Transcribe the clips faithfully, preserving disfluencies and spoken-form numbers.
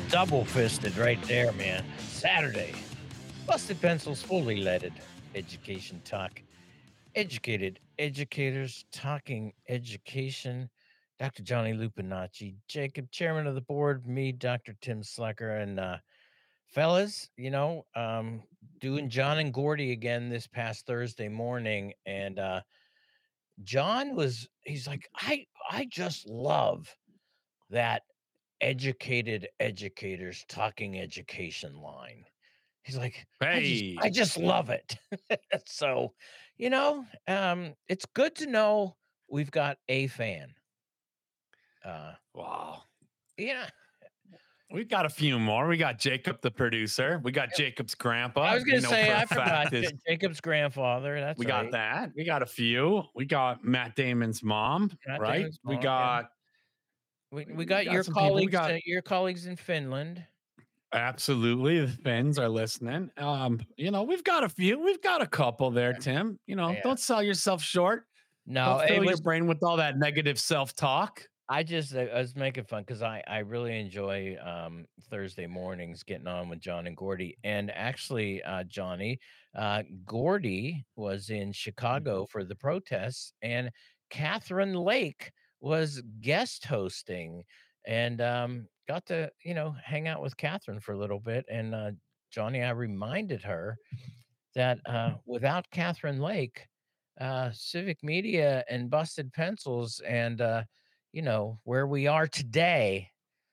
Double fisted right there, man. Saturday. Busted Pencils, fully leaded. Education talk. Educated educators talking education. Doctor Johnny Lupinacci, Jacob, chairman of the board, me, Doctor Tim Slecker, and uh, fellas, you know, um, doing John and Gordy again this past Thursday morning, and uh, John was he's like, I I just love that educated educators talking education line. He's like, I just I Hey, just love it. So, you know, um, it's good to know we've got a fan. Uh, wow. yeah, We've got a few more. We got Jacob, the producer. We got yeah. Jacob's I grandpa. was We gonna know say for a I forgot fact is Ja Jacob's grandfather. That's we got right. that. We got a few. We got Matt Damon's mom, Matt right? Damon's We mom. Yeah, got we we we we got got your some people. We colleagues. got Uh, your colleagues in Finland. absolutely the Finns are listening. Um, you know, we've got a few. We've got a couple there, Tim. You know, Yeah. don't sell yourself short. No, Don't it fill your was. brain with all that negative self-talk. I just I was making fun because I I really enjoy um, Thursday mornings getting on with John and Gordy. And actually, uh, Johnny, uh, Gordy was in Chicago for the protests, and Catherine Lake was guest hosting, and um, got to you know hang out with Catherine for a little bit. And uh, Johnny, I reminded her that uh, without Catherine Lake, uh, Civic Media and Busted Pencils and uh, you know where we are today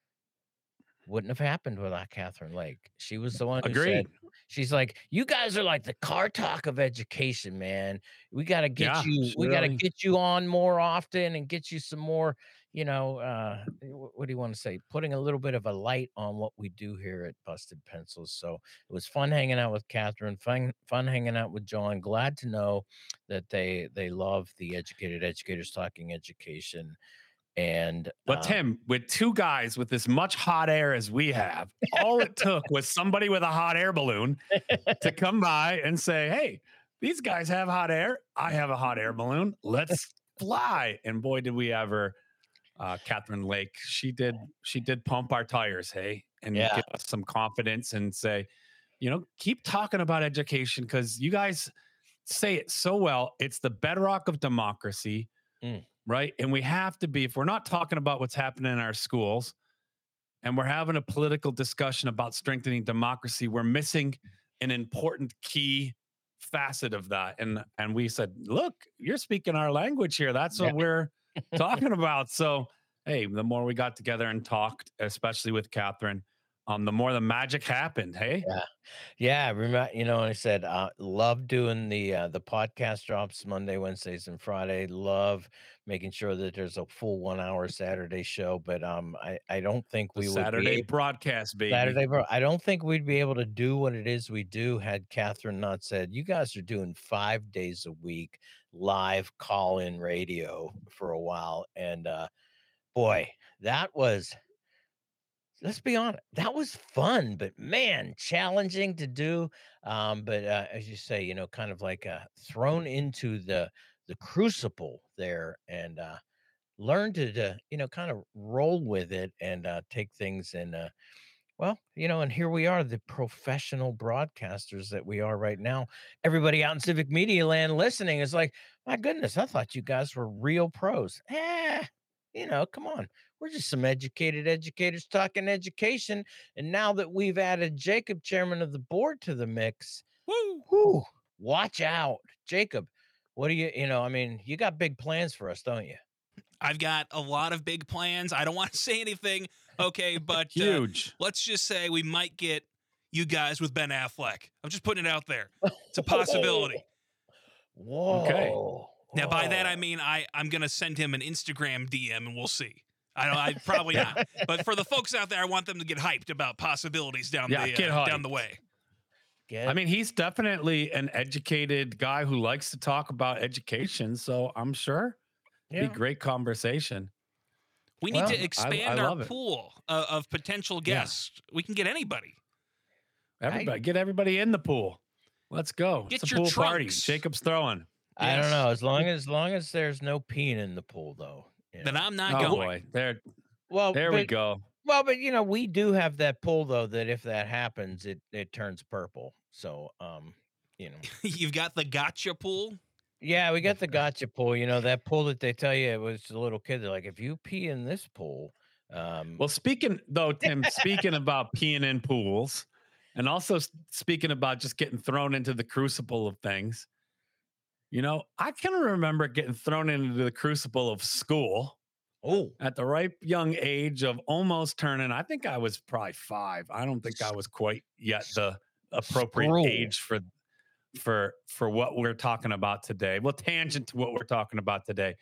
wouldn't have happened without Catherine Lake. She was the one who said, Agreed. she's like, "You guys are like the car talk of education, man. We got to get Yeah, you, she we got to really get you on more often and get you some more, you know, uh, wh- what do you want to say? Putting a little bit of a light on what we do here at Busted Pencils." So it was fun hanging out with Catherine, fun, fun hanging out with John. Glad to know that they they love the educated educators talking education. And But uh, Tim, with two guys with as much hot air as we have, all it took was somebody with a hot air balloon to come by and say, "Hey, these guys have hot air. I have a hot air balloon. Let's fly." And boy, did we ever! Uh, Catherine Lake, she did. She did pump our tires, hey, and yeah, give us some confidence and say, you know, keep talking about education because you guys say it so well. It's the bedrock of democracy, mm, right? And we have to be, if we're not talking about what's happening in our schools and we're having a political discussion about strengthening democracy, we're missing an important key facet of that. And and we said, look, you're speaking our language here. That's yeah. what we're talking about. So hey, the more we got together and talked, especially with Catherine, um, the more the magic happened. Hey, Yeah. Yeah, remember, you know, I said, uh, love doing the, uh, the podcast drops Monday, Wednesdays, and Friday. Love making sure that there's a full one hour Saturday show, but, um, I I don't think the we would be Saturday able broadcast, baby. Saturday, bro, I don't think we'd be able to do what it is we do had Catherine not said, "You guys are doing five days a week live call-in radio for a while," and, uh, boy, that was let's be honest, that was fun, but man, challenging to do. Um, but uh, as you say, you know, kind of like uh, thrown into the the crucible there, and uh, learn to, to you know kind of roll with it and uh, take things in. Uh, well, you know, and here we are, the professional broadcasters that we are right now. Everybody out in civic media land listening is like, my goodness, I thought you guys were real pros. Eh, you know, come on. We're just some educated educators talking education. And now that we've added Jacob, chairman of the board, to the mix, Woo! whoo, watch out. Jacob, what do you, you know, I mean, you got big plans for us, don't you? I've got a lot of big plans. I don't want to say anything, okay, but uh, Huge. let's just say we might get you guys with Ben Affleck. I'm just putting it out there. It's a possibility. Okay. Whoa. Now, by that I whoa. mean I I'm gonna send him an Instagram D M and we'll see. I don't. I probably not. But for the folks out there, I want them to get hyped about possibilities down Yeah, the get uh, down hyped. the way. Get I mean, he's definitely an educated guy who likes to talk about education. So I'm sure it'd be yeah. great conversation. We need Well, to I, expand I our love it. pool of, of potential Yeah. guests. We can get anybody. Everybody, get everybody in the pool. Let's go. Get it's a your pool party. trunks. Jacob's throwing. I don't Yes. know. As long as long as there's no peeing in the pool, though. you Then know. I'm not Oh going. boy, there, Well, there we but go. Well, but, you know, we do have that pool, though, that if that happens, it it turns purple. So, um, you know. You've got the gotcha pool. Yeah, we got the gotcha pool, you know, that pool that they tell you it was a little kid, they're like, "If you pee in this pool," um Well, speaking though, Tim, speaking about peeing in pools and also s- speaking about just getting thrown into the crucible of things, you know, I can remember getting thrown into the crucible of school Oh, at the ripe young age of almost turning. I think I was probably five. I don't think I s was quite yet s the appropriate screw. age for for for what we're talking about today. Well, tangent to what we're talking about today.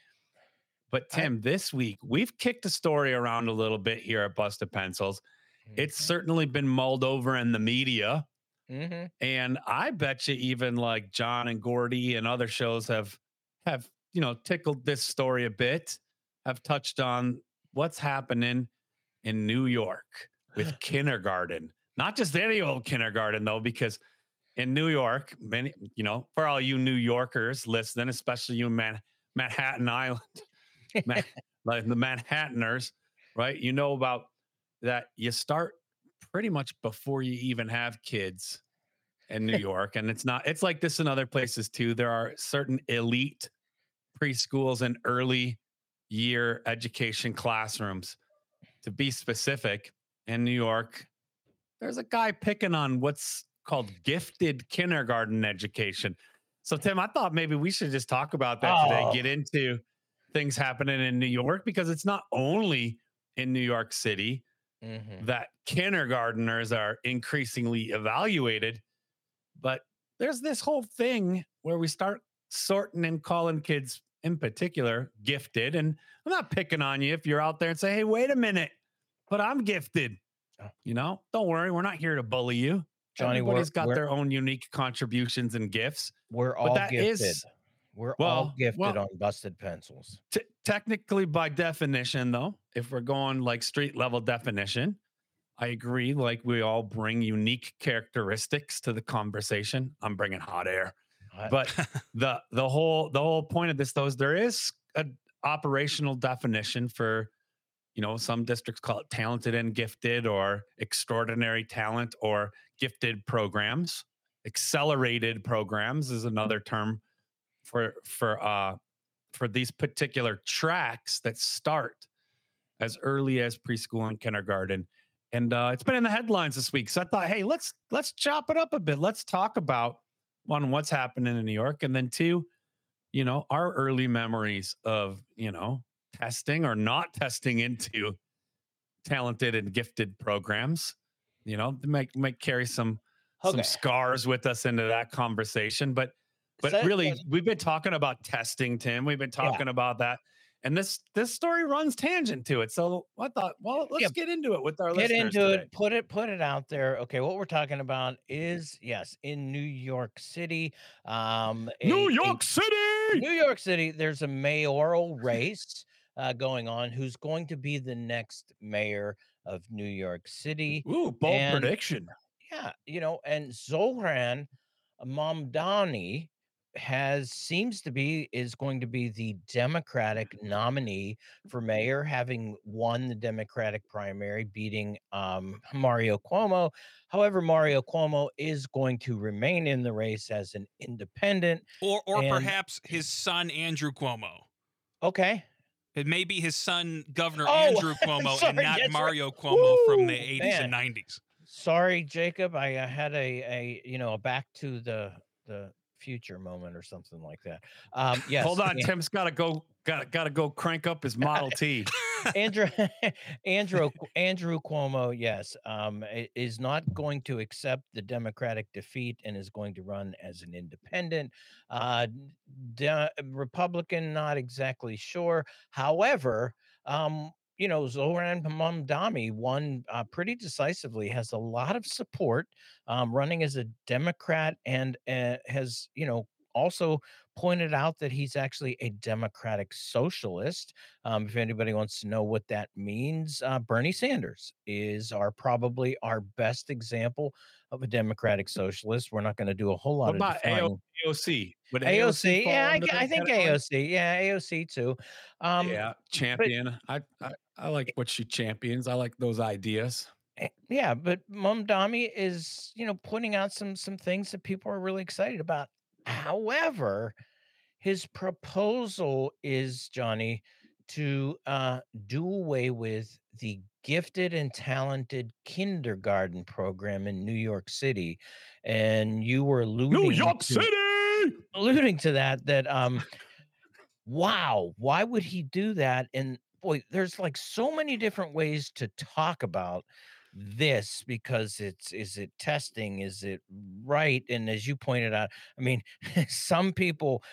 But I Tim, this week we've kicked a story around a little bit here at Busted Pencils. It's Mhm, certainly been mulled over in the media. mhm. And I bet you even like John and Gordy and other shows have have, you know, tickled this story a bit, have touched on what's happening in New York with kindergarten. Not just any old kindergarten though, because in New York, many, you know, for all you New Yorkers listening, especially you Man- Manhattan Island, Man- like the Manhattaners, right? You know about that you start pretty much before you even have kids in New York. And it's not, it's like this in other places too. There are certain elite preschools and early year education classrooms, to be specific. In New York, there's a guy picking on what's called gifted kindergarten education. So, Tim, I thought maybe we should just talk about that today, Oh, get into things happening in New York, because it's not only in New York City mhm. that kindergarteners are increasingly evaluated, but there's this whole thing where we start sorting and calling kids in particular gifted. And I'm not picking on you if you're out there and say, hey, wait a minute, but I'm gifted. Oh, You know, don't worry, we're not here to bully you. Johnny, we're Everybody's got we're their own unique contributions and gifts. we're But all that gifted. is, We're all well, gifted well, on busted pencils. t- technically by definition, though, if we're going like street level definition, I agree. Like we all bring unique characteristics to the conversation. I'm bringing hot air, I but the the whole the whole point of this though is there is an operational definition for, you know, some districts call it talented and gifted or extraordinary talent or gifted programs. Accelerated programs is another term for for uh for these particular tracks that start as early as preschool and kindergarten. And uh, it's been in the headlines this week. So I thought, hey, let's let's chop it up a bit. Let's talk about one, what's happening in New York, and then two, you know, our early memories of, you know, testing or not testing into talented and gifted programs. You know, they might might carry some some okay. scars with us into that conversation. But but So, really, yes, we've been talking about testing, Tim. We've been yeah. talking about that. And this this story runs tangent to it. So I thought, well, Yeah, let's get into it with our get listeners into today. it, put it put it out there. Okay, what we're talking about is, yes, in New York City, um, New a a York City. New York City, there's a mayoral race uh, going on. Who's going to be the next mayor of New York City? Ooh, bold And prediction. yeah, you know, and Zohran Mamdani has seems to be is going to be the Democratic nominee for mayor, having won the Democratic primary, beating um, Mario Cuomo. However, Mario Cuomo is going to remain in the race as an independent. Or or And perhaps his son Andrew Cuomo. okay, It may be his son Governor oh, Andrew Cuomo and sorry, not that's right. Mario Cuomo from the Woo, eighties and man. nineties. Sorry, Jacob. I uh, had a a you know a back to the the future moment or something like that. Um, Hold yes, on, Tim's got to go. Got got to go crank up his Model T. Andrew Andrew Andrew Cuomo, yes, um, i- is not going to accept the Democratic defeat and is going to run as an independent. Uh, de- Republican, not exactly sure. However, um, you know, Zoran Mamdani won uh, pretty decisively, has a lot of support, um, running as a Democrat, and uh, has, you know, also pointed out that he's actually a democratic socialist. Um, if anybody wants to know what that means, uh, Bernie Sanders is our probably our best example of a democratic socialist. We're not going to do a whole lot What of about AO defining. AOC? Would A O C A O C, yeah, fall I, under g- I that think category? A O C, yeah, A O C too. Um, Yeah, but champion. I, I I like what she champions. I like those ideas. Eh, yeah, but Mom Dami is, you know, putting out some some things that people are really excited about. However, his proposal is, Johnny, to uh, do away with the gifted and talented kindergarten program in New York City, and you were New alluding York to City. alluding to that. That um, wow, why would he do that? And boy, there's like so many different ways to talk about this because it's is it testing? Is it right? And as you pointed out, I mean, some people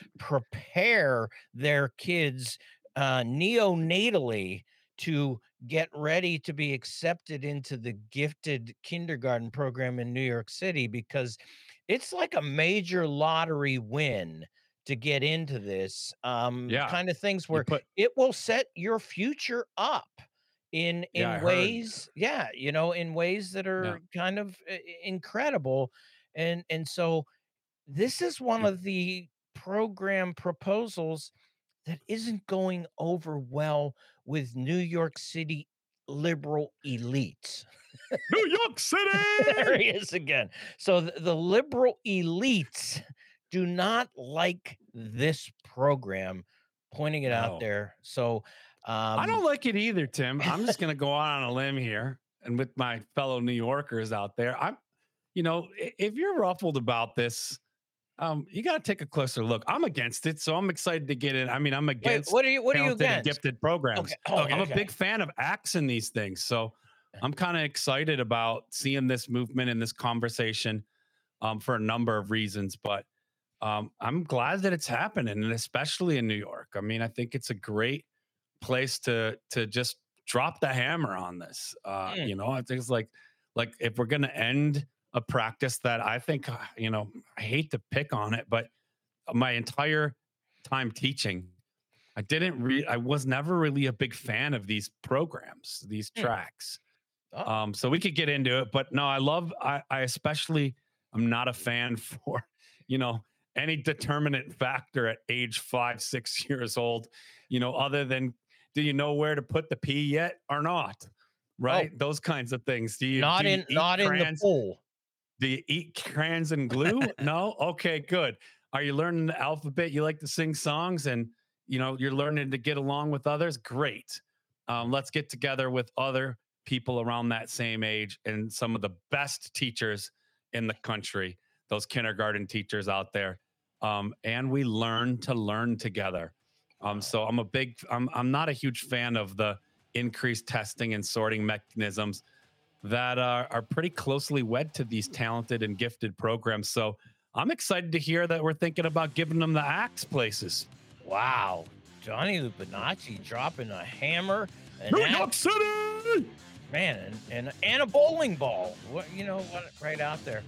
prepare their kids uh, neonatally to get ready to be accepted into the gifted kindergarten program in New York City because it's like a major lottery win to get into this, um, Yeah, kind of things you where put. it will set your future up in Yeah, I in heard. ways, yeah, you know, in ways that Yeah, are kind of i- i- incredible. And and so this is one you of the program proposals that isn't going over well with New York City liberal elites. New York There City. he is again. So the, the liberal elites do not like this program, pointing it out No, there. So, I don't um, like it either, Tim. I'm just going to go out on a limb here, and with my fellow New Yorkers out there, I'm, you know, i- if you're ruffled about this, um, you got to take a closer look. I'm against it, so I'm excited to get in. I mean, I'm wait, against what are you? What are you talented and against? gifted Okay. programs. Oh, Okay. I'm a okay. big fan of acts in these things, so I'm kind of excited about seeing this movement and this conversation, um, for a number of reasons. But um, I'm glad that it's happening, and especially in New York. I mean, I think it's a great place to to just drop the hammer on this. Uh, Mm, you know, I think it's like like if we're gonna end a practice that I think, uh, you know, I hate to pick on it, but my entire time teaching, I didn't re I was never really a big fan of these programs, these mm. tracks. Oh, Um, so we could get into it, but no, I love I, I especially I'm not a fan for, you know, any determinant factor at age five, six years old, you know, other than do you know where to put the pee yet or not? oh, Right? Those kinds of things. Do you do not you in eat not in the crayons? pool. Do you eat crayons and glue? No? Okay, good. Are you learning the alphabet? You like to sing songs and you know you're learning to get along with others? Great. Um, let's get together with other people around that same age and some of the best teachers in the country, those kindergarten teachers out there. Um, and we learn to learn together. Um, Wow. so I'm a big, I'm, I'm not a huge fan of the increased testing and sorting mechanisms that are, are pretty closely wed to these talented and gifted programs. So I'm excited to hear that we're thinking about giving them the axe places. Wow. Johnny Lupinacci dropping a hammer, an New axe, York City! man, and, and and a bowling ball. What you know what? Right out there.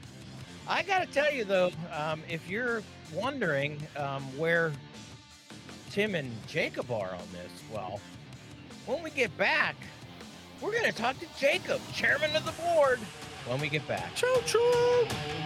I got to tell you though, um, if you're wondering um, where Tim and Jacob are on this, well, when we get back, we're going to talk to Jacob, chairman of the board. When we get back. Choo choo!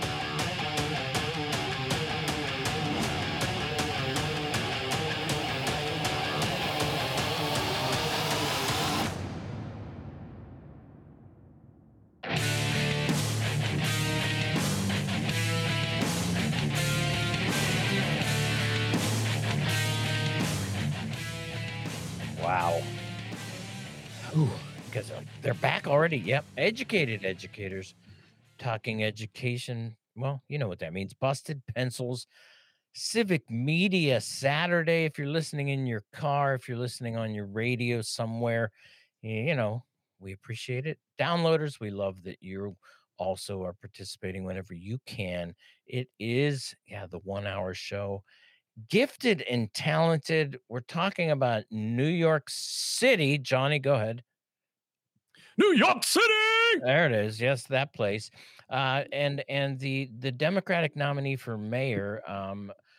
Wow. Ooh, because they're back already. Yep. Educated educators talking education. Well, you know what that means. Busted pencils. Civic Media Saturday. If you're listening in your car, if you're listening on your radio somewhere, y- you know, we appreciate it. Downloaders, we love that you also are participating whenever you can. It is, yeah, the one hour show. Gifted and talented. We're talking about New York City. Johnny, go ahead. New York City! There it is. Yes, that place. Uh, and and the the Democratic nominee for mayor, um,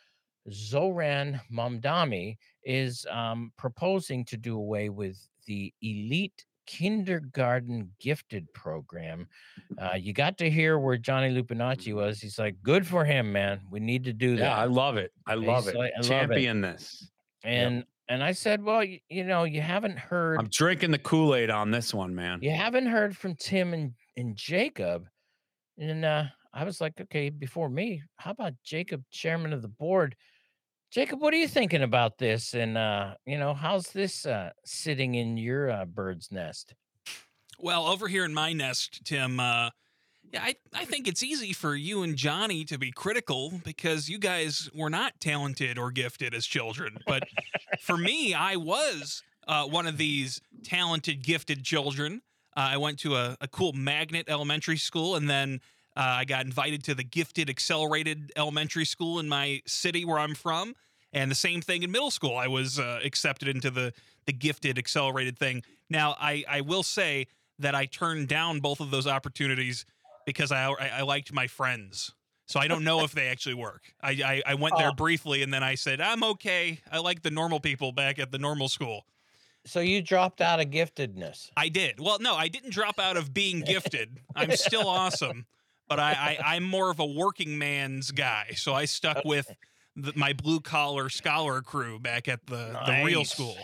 Zoran Mamdani is um, proposing to do away with the elite kindergarten gifted program. Uh, you got to hear where Johnny Lupinacci Mhm. was. He's like, "Good for him, man. We need to do Yeah, I that." love it. I love He's it. like, "I love it." Champion this. Yep. And and I said, "Well, you, you know, you haven't I'm heard drinking the Kool-Aid on this one, man. you haven't heard from Tim and and Jacob." And uh, I was like, "Okay, before me, how about Jacob, chairman of the board? Jacob, what are you thinking about this? And uh, you know, how's this uh sitting in your uh, bird's nest?" Well, over here in my nest, Tim, uh, yeah, I, I think it's easy for you and Johnny to be critical because you guys were not talented or gifted as children. But for me, I was uh, one of these talented, gifted children. Uh, I went to a, a cool magnet elementary school, and then uh, I got invited to the gifted, accelerated elementary school in my city where I'm from. And the same thing in middle school. I was uh, accepted into the the gifted, accelerated thing. Now, I, I will say that I turned down both of those opportunities because I I, I liked my friends. So I don't know if they actually work. I, I I went there Oh, briefly and then I said I'm okay. I like the normal people back at the normal school. so you dropped out of giftedness. I did. Well, no, I didn't drop out of being gifted. I'm still awesome, but I, I I'm more of a working man's guy. So I stuck with the, my blue collar scholar crew back at the the real Nice. school.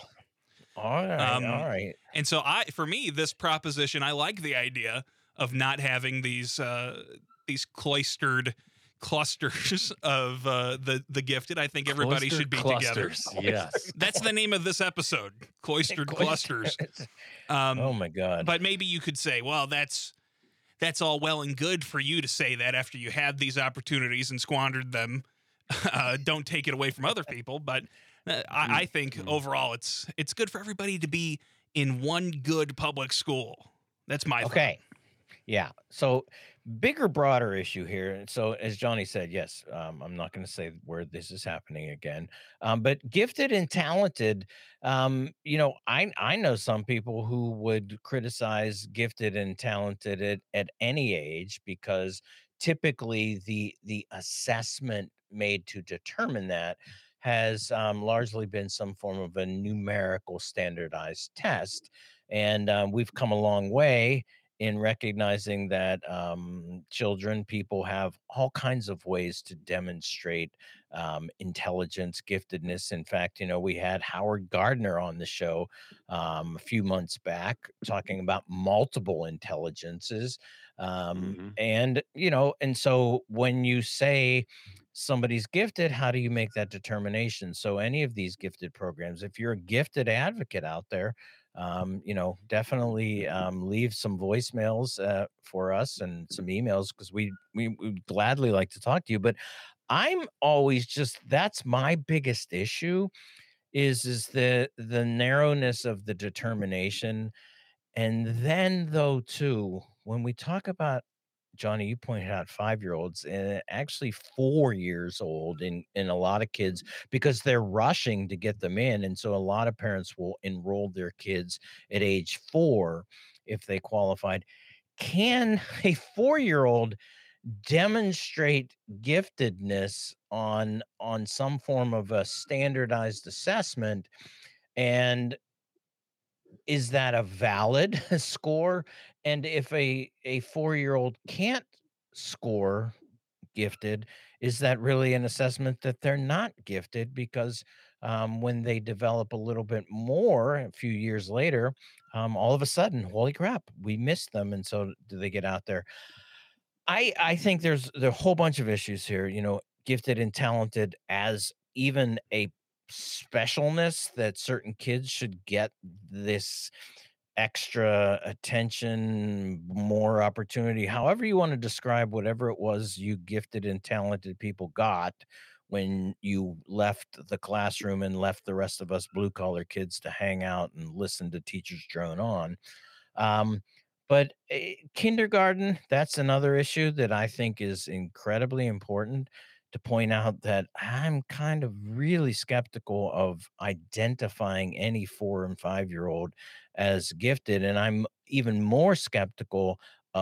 All right, Um, all right. And so I, for me, this proposition, I like the idea of not having these uh, these cloistered clusters of uh, the the gifted. I think everybody Clustered should be clusters. together. Yes. That's the name of this episode: cloistered clusters. Um, Oh my God. but maybe you could say, well, that's that's all well and good for you to say that after you had these opportunities and squandered them. Uh, don't take it away from other people, but uh, I, I think Mhm. overall it's it's good for everybody to be in one good public school. That's my thought. Okay. Yeah. So bigger, broader issue here. and So as Johnny said, yes, um, I'm not going to say where this is happening again. Um, but gifted and talented, um, you know, I I know some people who would criticize gifted and talented at, at any age because typically the the assessment made to determine that has um, largely been some form of a numerical standardized test. And um, we've come a long way in recognizing that um, children, people have all kinds of ways to demonstrate um, intelligence, giftedness. In fact, you know, we had Howard Gardner on the show um, a few months back talking about multiple intelligences. Um, Mhm. and, you know, and so when you say somebody's gifted, how do you make that determination? So, any of these gifted programs, if you're a gifted advocate out there, um, you know, definitely um, leave some voicemails uh, for us and some emails because we we would gladly like to talk to you. But I'm always just that's my biggest issue is is the the narrowness of the determination. And then though too, when we talk about Johnny, you pointed out five-year-olds, and actually four years old in in a lot of kids because they're rushing to get them in, and so a lot of parents will enroll their kids at age four if they qualified. Can a four-year-old demonstrate giftedness on on some form of a standardized assessment, and is that a valid score? And if a a four-year-old can't score gifted, is that really an assessment that they're not gifted? Because um, when they develop a little bit more a few years later, um, all of a sudden, holy crap, we missed them. And so do they get out there? I I think there's there a whole bunch of issues here, you know, gifted and talented as even a specialness that certain kids should get this extra attention, more opportunity, however you want to describe whatever it was you gifted and talented people got when you left the classroom and left the rest of us blue collar kids to hang out and listen to teachers drone on. Um, but eh, kindergarten, that's another issue that I think is incredibly important to point out that I'm kind of really skeptical of identifying any four and five year old as gifted. And I'm even more skeptical of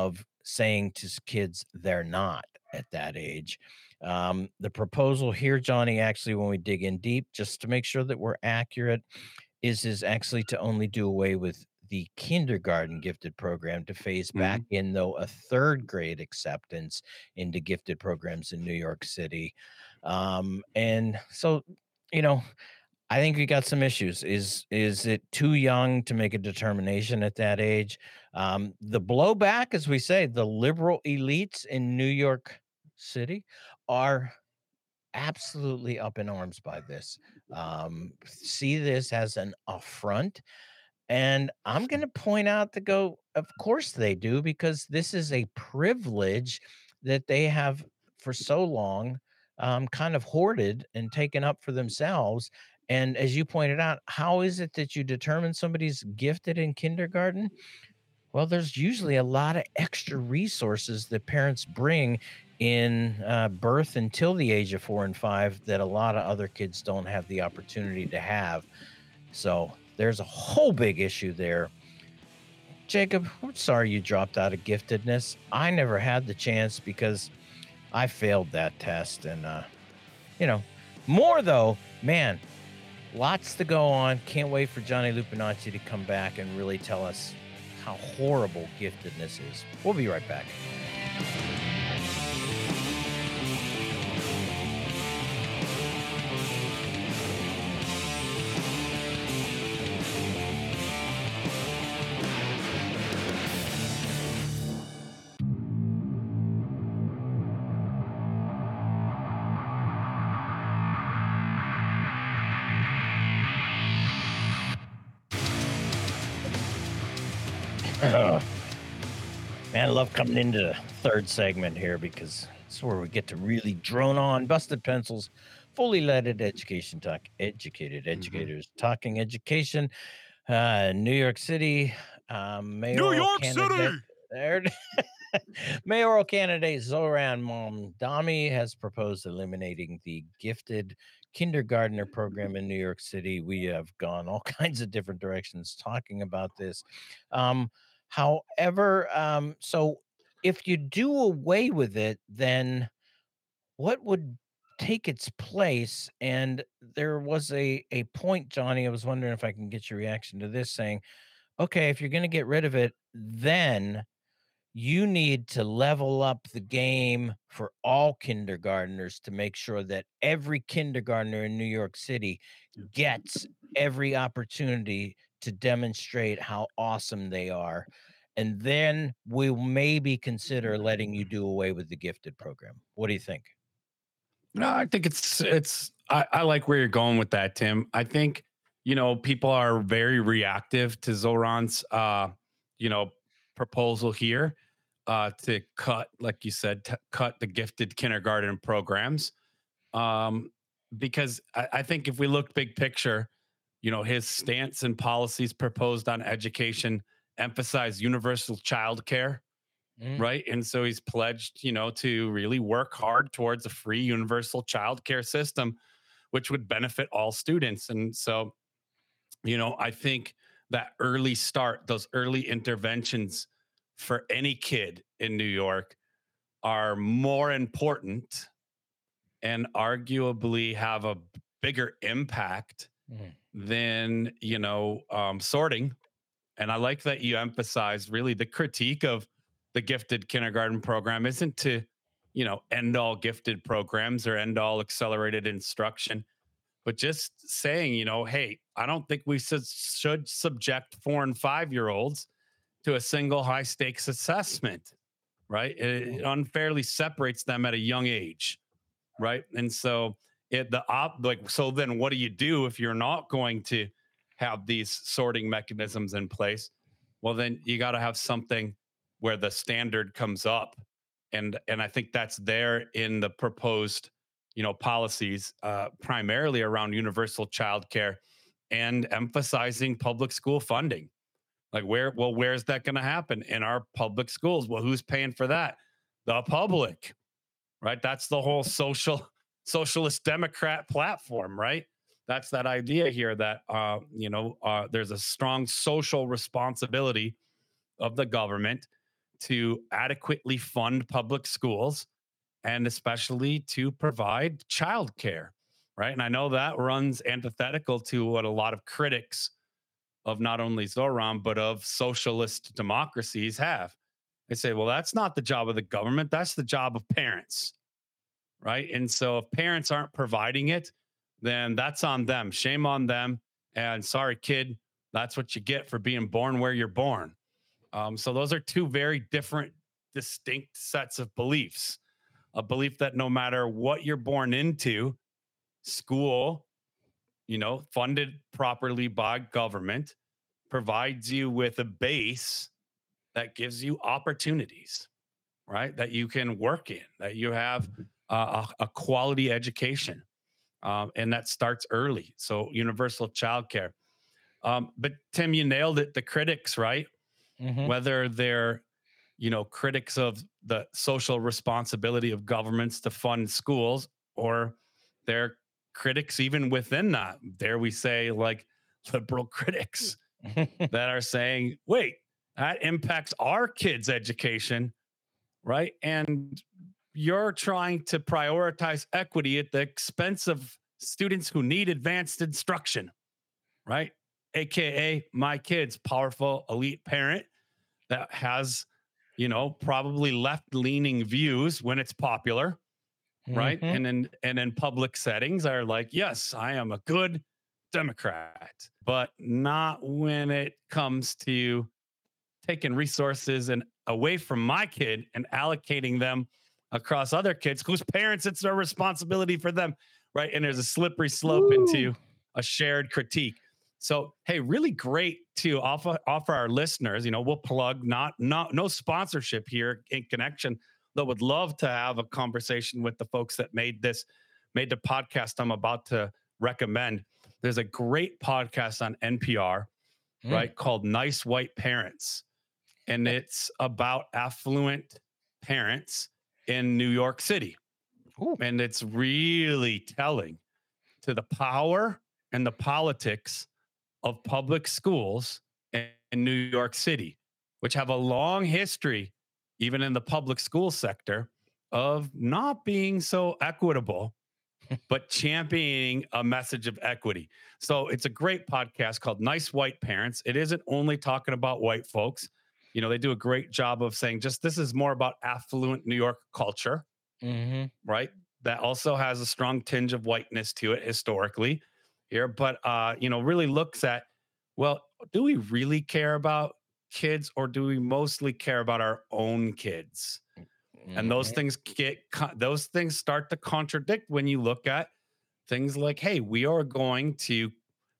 saying to kids they're not at that age. Um, the proposal here, Johnny, actually, when we dig in deep, just to make sure that we're accurate, is is actually to only do away with the kindergarten gifted program to phase back Mhm. in, though, a third grade acceptance into gifted programs in New York City. Um, and so, you know, I think we got some issues. Is is it too young to make a determination at that age? Um, the blowback, as we say, the liberal elites in New York City are absolutely up in arms by this. Um, see this as an affront. And I'm going to point out to go, of course they do, because this is a privilege that they have for so long um, kind of hoarded and taken up for themselves. And as you pointed out, how is it that you determine somebody's gifted in kindergarten? Well, there's usually a lot of extra resources that parents bring in uh, birth until the age of four and five that a lot of other kids don't have the opportunity to have. So there's a whole big issue there. Jacob, I'm sorry you dropped out of giftedness. I never had the chance because I failed that test. And, uh, you know, more though, man, lots to go on. Can't wait for Johnny Lupinacci to come back and really tell us how horrible giftedness is. We'll be right back. Ugh. Man, I love coming into the third segment here because it's where we get to really drone on busted pencils, fully leaded education talk, educated educators talking education. Uh, New York City um, New mayoral York candidate. City. There, mayoral candidate Zoran Momdani has proposed eliminating the gifted kindergartner program in New York City. We have gone all kinds of different directions talking about this. Um, however, um, so if you do away with it, then what would take its place? And there was a a point, Johnny. I was wondering if I can get your reaction to this, saying, okay, if you're going to get rid of it, then you need to level up the game for all kindergartners to make sure that every kindergartner in New York City gets every opportunity to demonstrate how awesome they are. And then we'll maybe consider letting you do away with the gifted program. What do you think? No, I think it's it's I, I like where you're going with that, Tim. I think, you know, people are very reactive to Zoran's uh, you know, proposal here uh to cut, like you said, to cut the gifted kindergarten programs. Um, because I, I think if we look big picture, you know, his stance and policies proposed on education emphasize universal child care, Mm, right? And so he's pledged, you know, to really work hard towards a free universal childcare system, which would benefit all students. And so, you know, I think that early start, those early interventions for any kid in New York are more important and arguably have a bigger impact mm, than, you know, um, sorting. And I like that you emphasize really the critique of the gifted kindergarten program isn't to, you know, end all gifted programs or end all accelerated instruction, but just saying, you know, hey, I don't think we should, should subject four and five year olds to a single high stakes assessment, right? It, mm. it unfairly separates them at a young age, right? And so it the op like so then what do you do if you're not going to have these sorting mechanisms in place? Well, then you got to have something where the standard comes up, and and I think that's there in the proposed, you know, policies, uh, primarily around universal childcare and emphasizing public school funding. Like where, well, where's that going to happen in our public schools? Well, who's paying for that? The public, right? That's the whole social socialist democrat platform, right? That's that idea here that uh, you know uh, there's a strong social responsibility of the government to adequately fund public schools and especially to provide childcare, right? And I know that runs antithetical to what a lot of critics of not only Zoran, but of socialist democracies have. They say, well, that's not the job of the government. That's the job of parents, right? And so if parents aren't providing it, then that's on them. Shame on them. And sorry, kid, that's what you get for being born where you're born. Um, so those are two very different, distinct sets of beliefs. A belief that no matter what you're born into, school, you know, funded properly by government, provides you with a base that gives you opportunities, right? That you can work in, that you have uh, a, a quality education. Um, and that starts early. So universal childcare. Um, but Tim, you nailed it. The critics, right? Mhm. Whether they're, you know, critics of the social responsibility of governments to fund schools, or they're critics even within that. Dare we say, like liberal critics that are saying, wait, that impacts our kids' education, right? And you're trying to prioritize equity at the expense of students who need advanced instruction, right? A K A my kid's powerful elite parent that has, you know, probably left-leaning views when it's popular, right? Mhm. And in and in public settings are like, yes, I am a good Democrat, but not when it comes to taking resources and away from my kid and allocating them across other kids whose parents, it's their responsibility for them, right? And there's a slippery slope Woo. into a shared critique. So, hey, really great to offer offer our listeners. You know, we'll plug not not no sponsorship here in connection, though would love to have a conversation with the folks that made this, made the podcast I'm about to recommend. There's a great podcast on N P R, Mm. right, called Nice White Parents. And it's about affluent parents in New York City. Ooh. And it's really telling to the power and the politics of public schools in New York City, which have a long history, even in the public school sector, of not being so equitable, but championing a message of equity. So it's a great podcast called Nice White Parents. It isn't only talking about white folks. You know, they do a great job of saying just this is more about affluent New York culture, Mhm. right? That also has a strong tinge of whiteness to it historically here, but uh, you know, really looks at, well, do we really care about kids, or do we mostly care about our own kids? And those Mhm. things get co- those things start to contradict when you look at things like, hey, we are going to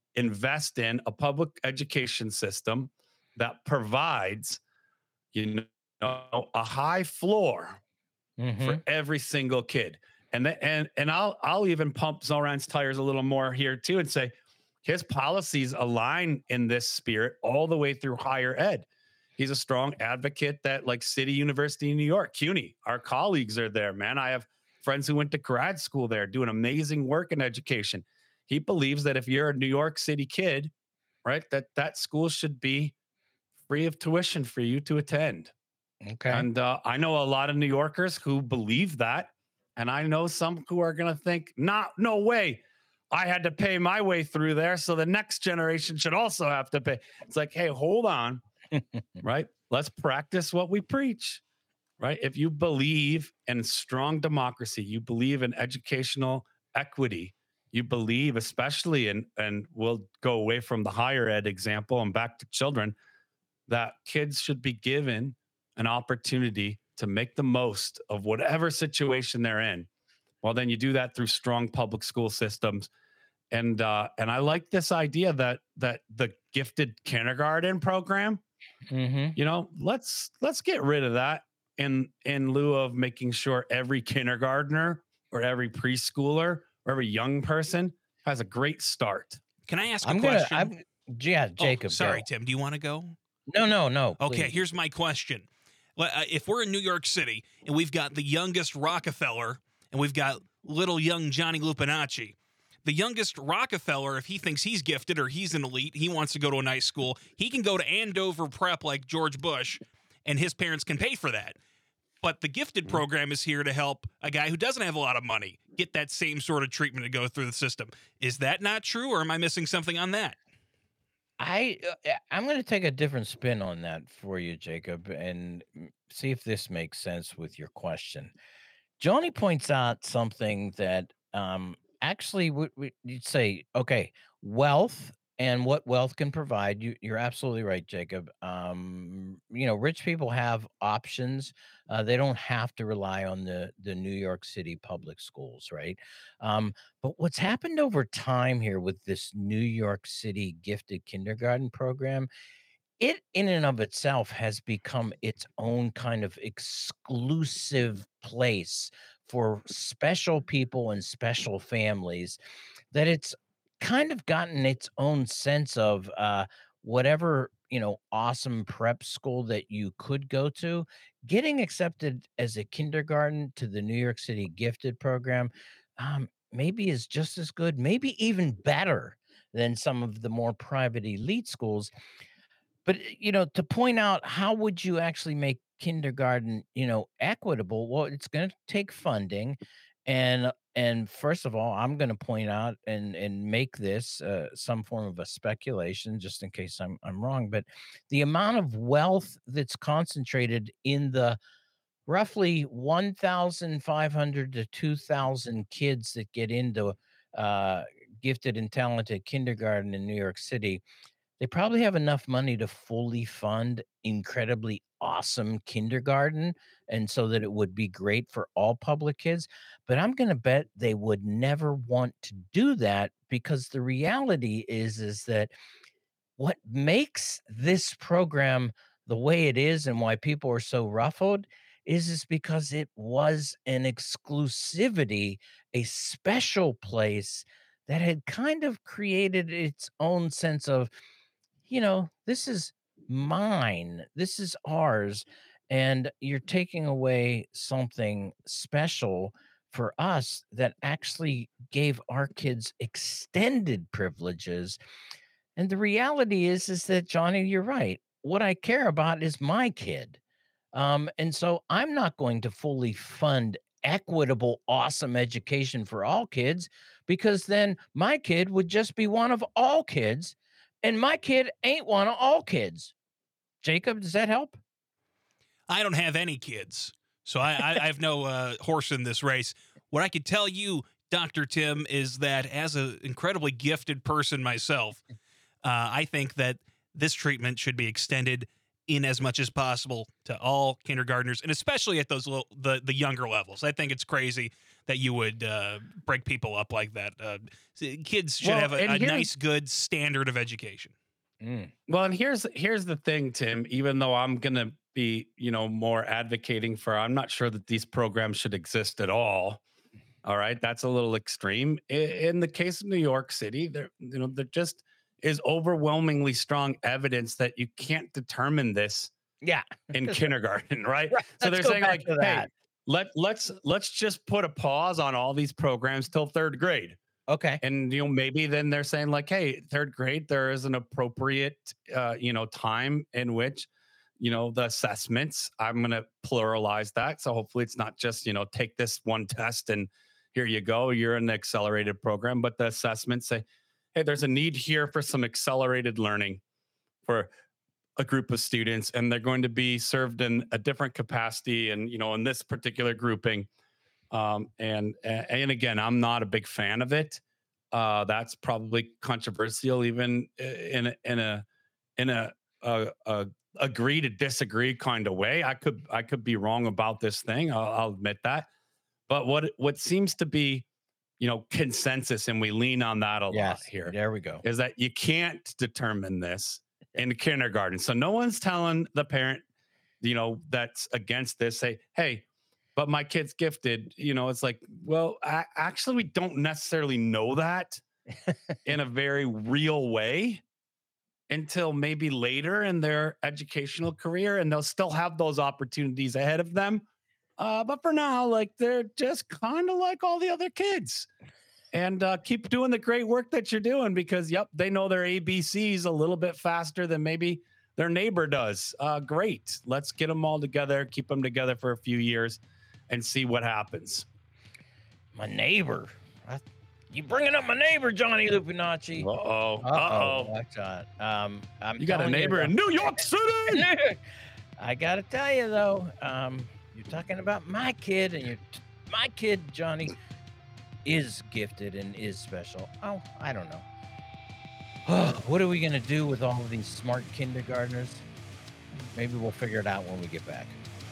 invest in a public education system that provides, you know, a high floor Mhm. for every single kid. And the, and and I'll I'll even pump Zoran's tires a little more here too and say his policies align in this spirit all the way through higher ed. He's a strong advocate that, like, City University in New York, CUNY, our colleagues are there, man. I have friends who went to grad school there doing amazing work in education. He believes that if you're a New York City kid, right, that that school should be free of tuition for you to attend. Okay. And uh, I know a lot of New Yorkers who believe that. And I know some who are going to think, not, no way. I had to pay my way through there. So the next generation should also have to pay. It's like, hey, hold on, right? Let's practice what we preach, right? If you believe in strong democracy, you believe in educational equity, you believe, especially in, and we'll go away from the higher ed example and back to children, that kids should be given an opportunity to make the most of whatever situation they're in. Well, then you do that through strong public school systems. And uh, and I like this idea that that the gifted kindergarten program, Mhm. you know, let's let's get rid of that in in lieu of making sure every kindergartner or every preschooler or every young person has a great start. Can I ask a I'm gonna. question? I'm. Yeah, Oh, Jacob. sorry, go. Tim. Do you want to go? No, no, no. Okay, please. here's my question. Well, uh, If we're in New York City and we've got the youngest Rockefeller and we've got little young Johnny Lupinacci, the youngest Rockefeller, if he thinks he's gifted or he's an elite, he wants to go to a nice school, he can go to Andover Prep like George Bush and his parents can pay for that. But the gifted program is here to help a guy who doesn't have a lot of money get that same sort of treatment to go through the system. Is that not true, or am I missing something on that? I uh, I'm going to take a different spin on that for you, Jacob, and mm, see if this makes sense with your question. Johnny points out something that um, actually would would- you'd say, okay, wealth and what wealth can provide. You, you're absolutely right, Jacob. Um, you know, rich people have options. Uh, they don't have to rely on the the New York City public schools, right? Um, but what's happened over time here with this New York City gifted kindergarten program, it in and of itself has become its own kind of exclusive place for special people and special families, that it's kind of gotten its own sense of uh, whatever, you know, awesome prep school that you could go to, getting accepted as a kindergarten to the New York City gifted program, um, maybe is just as good, maybe even better than some of the more private elite schools. But, eh, you know, to point out how would you actually make kindergarten, you know, equitable? Well, it's going to take funding. And and first of all, I'm going to point out and and make this uh, some form of a speculation, just in case I'm I'm wrong. But the amount of wealth that's concentrated in the roughly one thousand five hundred to two thousand kids that get into uh, gifted and talented kindergarten in New York City, they probably have enough money to fully fund incredibly awesome kindergarten, and so that it would be great for all public kids, but I'm gonna bet they would never want to do that, because the reality is is that what makes this program the way it is and why people are so ruffled is is because it was an exclusivity, a special place that had kind of created its own sense of, you know, this is mine. This is ours. And you're taking away something special for us that actually gave our kids extended privileges. And the reality is, is that Johnny, you're right. What I care about is my kid. Um, and so I'm not going to fully fund equitable, awesome education for all kids, because then my kid would just be one of all kids, and my kid ain't one of all kids. Jacob, does that help? I don't have any kids, so I, I, I have no uh, horse in this race. What I could tell you, Doctor Tim, is that as an incredibly gifted person myself, uh, I think that this treatment should be extended in as much as possible to all kindergartners, and especially at those little, the the younger levels. I think it's crazy that you would uh, break people up like that. Uh, kids should Well, have a, and a here's- nice, good standard of education. Mm. Well, and here's here's the thing, Tim. Even though I'm gonna be, you know, more advocating for, I'm not sure that these programs should exist at all. All right, that's a little extreme. I- In the case of New York City, there, you know, there just is overwhelmingly strong evidence that you can't determine this Yeah. in kindergarten, right? Right, So let's they're go saying back like, to hey, that. let let's let's just put a pause on all these programs till third grade. Okay. And you know, maybe then they're saying like, hey, third grade, there is an appropriate uh, you know, time in which, you know, the assessments, I'm gonna pluralize that. So hopefully it's not just, you know, take this one test and here you go, you're in the accelerated program, but the assessments say, hey, there's a need here for some accelerated learning for a group of students, and they're going to be served in a different capacity and, you know, in this particular grouping. Um, and and again, I'm not a big fan of it. Uh, that's probably controversial, even in a, in a in a, a, a agree to disagree kind of way. I could I could be wrong about this thing. I'll, I'll admit that. But what what seems to be, you know, consensus, and we lean on that a lot Yes. here, There we go. is that you can't determine this in kindergarten. So no one's telling the parent, you know, that's against this, say, hey, but my kid's gifted. You know, it's like, well, I, actually, we don't necessarily know that in a very real way until maybe later in their educational career, and they'll still have those opportunities ahead of them. Uh, but for now, like, they're just kind of like all the other kids. And uh, keep doing the great work that you're doing, because, yep, they know their A B Cs a little bit faster than maybe their neighbor does. Uh, great. Let's get them all together, keep them together for a few years, and see what happens. My neighbor. I, you bringing up my neighbor, Johnny Lupinacci? Uh oh. Uh Uh-oh. oh. Watch out. Um, I'm You got a telling neighbor in New York City. I gotta tell you though, um, you're talking about my kid, and you're my kid, Johnny, is gifted and is special. Oh, I don't know. What are we gonna do with all of these smart kindergartners? Maybe we'll figure it out when we get back.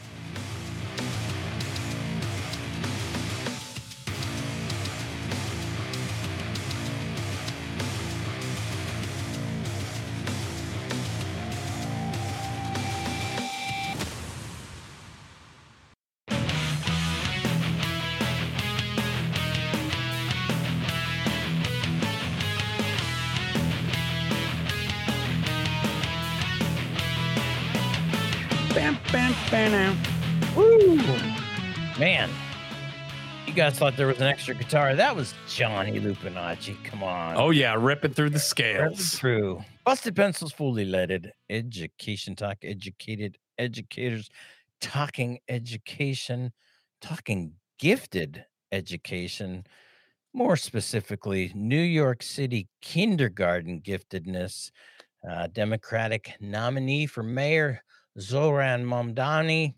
Bam, bam, bam. Woo! Man, you guys thought there was an extra guitar. That was Johnny Lupinacci. Come on. Oh yeah, ripping through the Right scales. through. Busted pencils, fully leaded. Education talk, educated educators, talking education, talking gifted education. More specifically, New York City kindergarten giftedness. Uh, Democratic nominee for mayor Zoran Mamdani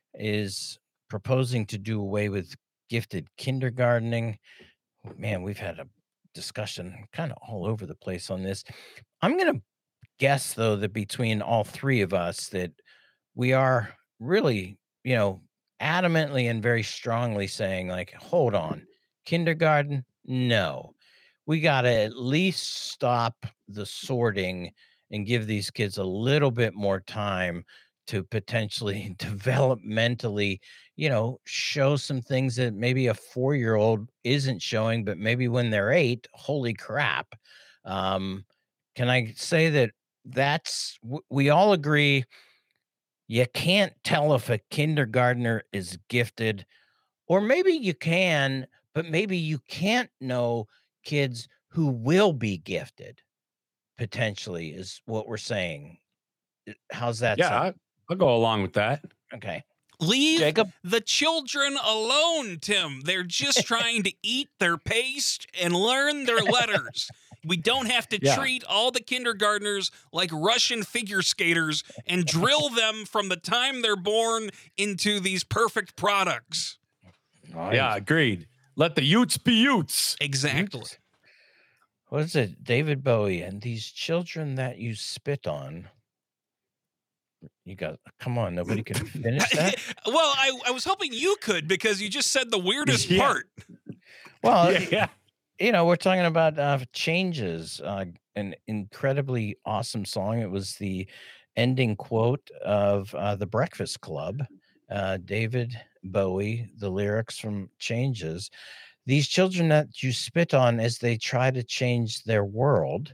is proposing to do away with gifted kindergartening. Man, we've had a discussion kind of all over the place on this. I'm going to guess, though, that between all three of us, that we are really, you know, adamantly and very strongly saying, like, hold on, kindergarten, no. We got to at least stop the sorting and give these kids a little bit more time to potentially developmentally, you know, show some things that maybe a four-year-old isn't showing, but maybe when they're eight, holy crap. Um, can I say that that's, w- we all agree you can't tell if a kindergartner is gifted, or maybe you can, but maybe you can't know kids who will be gifted potentially, is what we're saying. Uh, How's that Yeah, sound? I, I'll go along with that. Okay. Leave Jacob? the children alone, Tim. They're just trying to eat their paste and learn their letters. We don't have to Yeah. treat all the kindergartners like Russian figure skaters and drill them from the time they're born into these perfect products. Yeah, agreed. Let the Utes be Utes. Exactly. Oops. What is it? David Bowie, and these children that you spit on. You got, come on, nobody can finish that? Well, I, I was hoping you could, because you just said the weirdest Yeah. part. Well, Yeah, yeah. you know, we're talking about uh, Changes, uh, an incredibly awesome song. It was the ending quote of uh, The Breakfast Club. Uh, David Bowie, the lyrics from Changes. These children that you spit on as they try to change their world.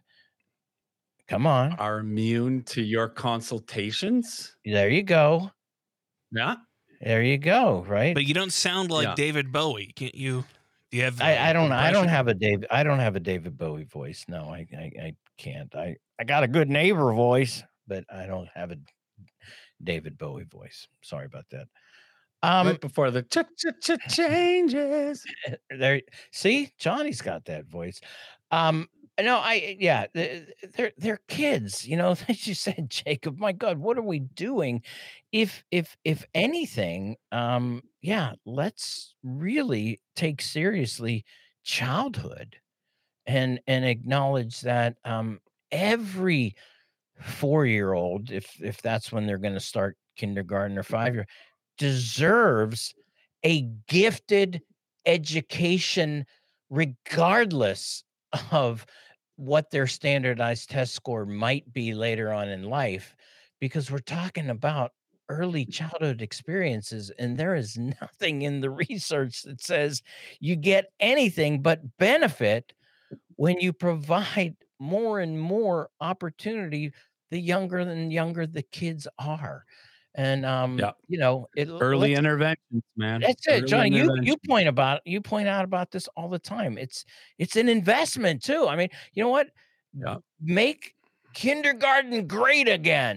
Come on. Are immune to your consultations. There you go. Yeah. There you go. Right. But you don't sound like Yeah. David Bowie. Can't you? Do you have? I, I don't I don't impression? have a David I don't have a David Bowie voice. No, I, I I can't. I I got a good neighbor voice, but I don't have a David Bowie voice. Sorry about that. Um Right before the ch ch ch changes. there see, Johnny's got that voice. Um no, I yeah, th- they're they're kids, you know, as you said, Jacob. My God, what are we doing? If if if anything, um, yeah, let's really take seriously childhood and and acknowledge that um every four-year-old, if if that's when they're gonna start kindergarten, or five-year, deserves a gifted education regardless of what their standardized test score might be later on in life, because we're talking about early childhood experiences, and there is nothing in the research that says you get anything but benefit when you provide more and more opportunity the younger and younger the kids are. And um Yeah. you know, it Early let's interventions, man. that's it, Early Johnny. You you intervention. point about you point out about this all the time. It's it's an investment too. I mean, you know what? Yeah. Make kindergarten great again.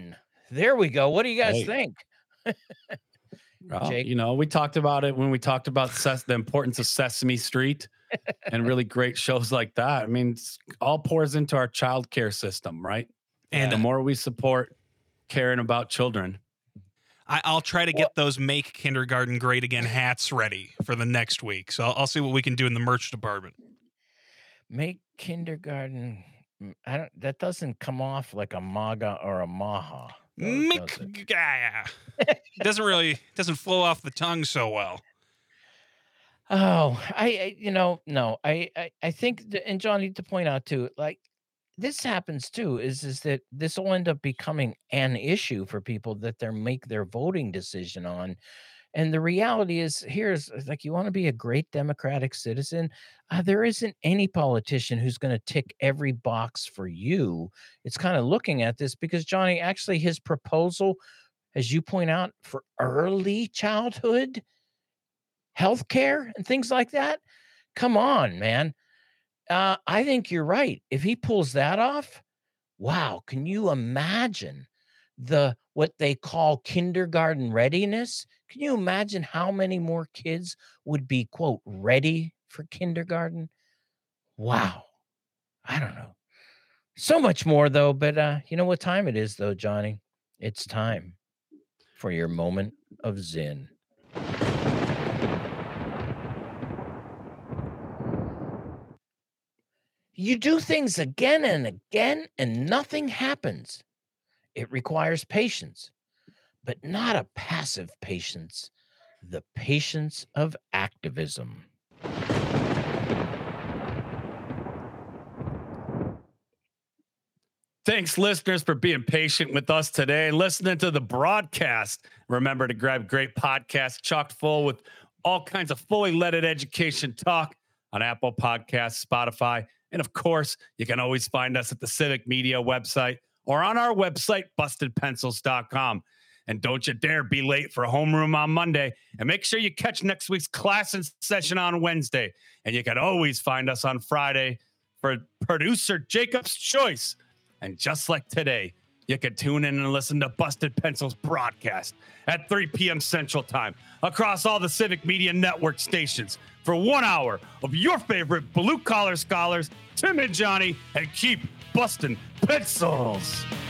There we go. What do you guys Hey. think? Well, Jake? you know, we talked about it when we talked about ses- the importance of Sesame Street and really great shows like that. I mean, it's all pours into our child care system, right? And the uh, more we support caring about children. I, I'll try to get those Make Kindergarten Great Again hats ready for the next week. So I'll, I'll see what we can do in the merch department. Make kindergarten. mm, I don't. That doesn't come off like a MAGA or a MAHA. though, does it? Mick, yeah. doesn't really doesn't flow off the tongue so well. Oh, I, I you know, no, I, I, I think, th- and Johnny, to point out too, like this happens too, is is that this will end up becoming an issue for people that they make their voting decision on. And the reality is, here's like, you want to be a great democratic citizen. Uh, there isn't any politician who's going to tick every box for you. It's kind of looking at this because Johnny, actually, his proposal, as you point out, for early childhood healthcare and things like that. Come on, man. Uh, I think you're right. If he pulls that off, wow, can you imagine the what they call kindergarten readiness? Can you imagine how many more kids would be, quote, ready for kindergarten? Wow. I don't know. So much more though, but uh, you know what time it is though, Johnny? It's time for your moment of zen. You do things again and again, and nothing happens. It requires patience, but not a passive patience, the patience of activism. Thanks, listeners, for being patient with us today and listening to the broadcast. Remember to grab great podcasts chock full with all kinds of fully leaded education talk on Apple Podcasts, Spotify, and of course, you can always find us at the Civic Media website or on our website, busted pencils dot com. And don't you dare be late for homeroom on Monday. And make sure you catch next week's class and session on Wednesday. And you can always find us on Friday for producer Jacob's Choice. And just like today, you can tune in and listen to Busted Pencils broadcast at three p.m. Central Time across all the Civic Media Network stations for one hour of your favorite blue-collar scholars, Tim and Johnny, and keep busting pencils.